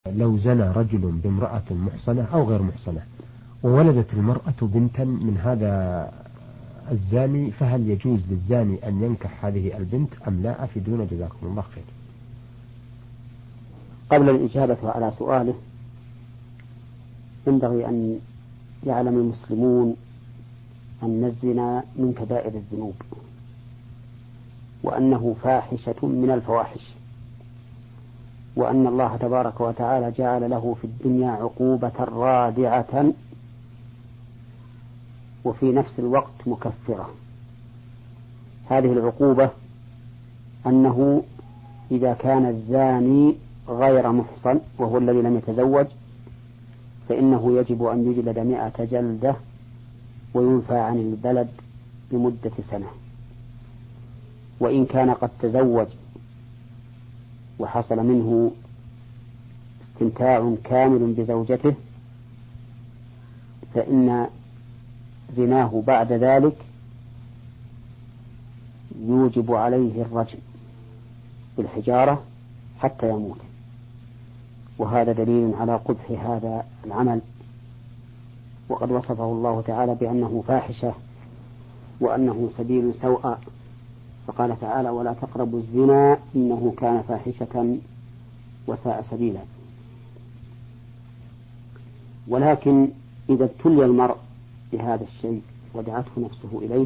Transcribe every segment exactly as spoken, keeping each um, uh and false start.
لو زنى رجل بامرأة محصنة أو غير محصنة وولدت المرأة بنتا من هذا الزاني، فهل يجوز للزاني أن ينكح هذه البنت أم لا؟ أفيدونا جزاكم الله خير. قبل الإجابة على سؤاله ينبغي أن يعلم المسلمون أن الزنا من كبائر الذنوب، وأنه فاحشة من الفواحش، وأن الله تبارك وتعالى جعل له في الدنيا عقوبة رادعة وفي نفس الوقت مكفرة. هذه العقوبة أنه إذا كان الزاني غير محصن وهو الذي لم يتزوج فإنه يجب أن يجلد مئة جلدة وينفى عن البلد لمدة سنة. وإن كان قد تزوج وحصل منه استمتاع كامل بزوجته فإن زناه بعد ذلك يوجب عليه الرجم بالحجارة حتى يموت، وهذا دليل على قبح هذا العمل، وقد وصفه الله تعالى بأنه فاحشة وأنه سبيل سوء، فقال تعالى: ولا تقربوا الزنا إنه كان فاحشة وساء سبيلا. ولكن إذا ابتلي المرء بهذا الشيء ودعته نفسه إليه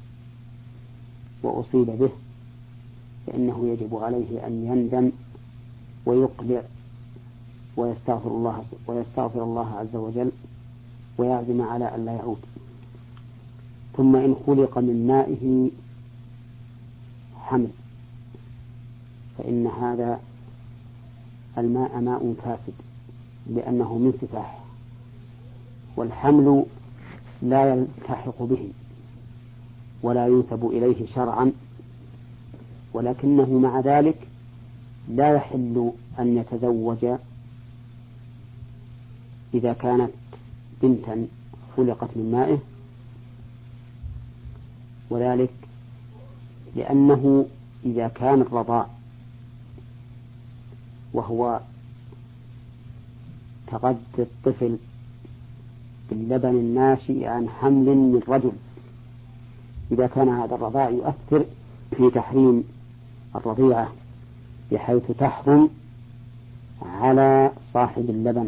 وأصيب به فإنه يجب عليه أن يندم ويقلع ويستغفر الله ويستغفر الله عز وجل ويعزم على أن لا يعود. ثم إن خلق من مائه حمل فإن هذا الماء ماء فاسد لأنه من سفاح، والحمل لا يلتحق به ولا ينسب إليه شرعا، ولكنه مع ذلك لا يحل أن يتزوج إذا كانت بنتا خلقت من مائه، وذلك لأنه إذا كان الرضاع وهو تغذي الطفل باللبن الناشئ عن حمل من رجل، إذا كان هذا الرضاع يؤثر في تحريم الرضيعة بحيث تحرم على صاحب اللبن.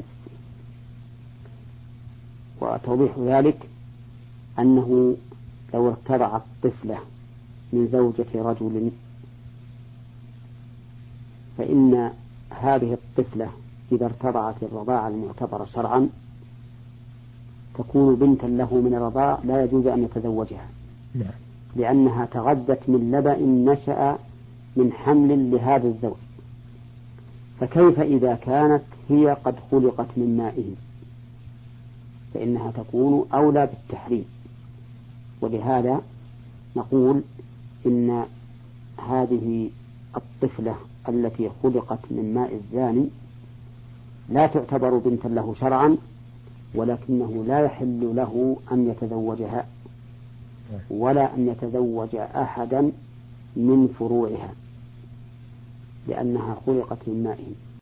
وتوضيح ذلك أنه لو ارتضع الطفلة من زوجة رجل فإن هذه الطفلة إذا ارتضعت الرضاعة المعتبرة شرعا تكون بنتا له من الرضاع لا يجوز أن يتزوجها، لأنها تغذت من لبن نشأ من حمل لهذا الزوج، فكيف إذا كانت هي قد خلقت من مائه؟ فإنها تكون أولى بالتحريم. ولهذا نقول إن هذه الطفلة التي خلقت من ماء الزاني لا تعتبر بنتا له شرعا، ولكنه لا يحل له أن يتزوجها ولا أن يتزوج أحدا من فروعها لأنها خلقت من مائه.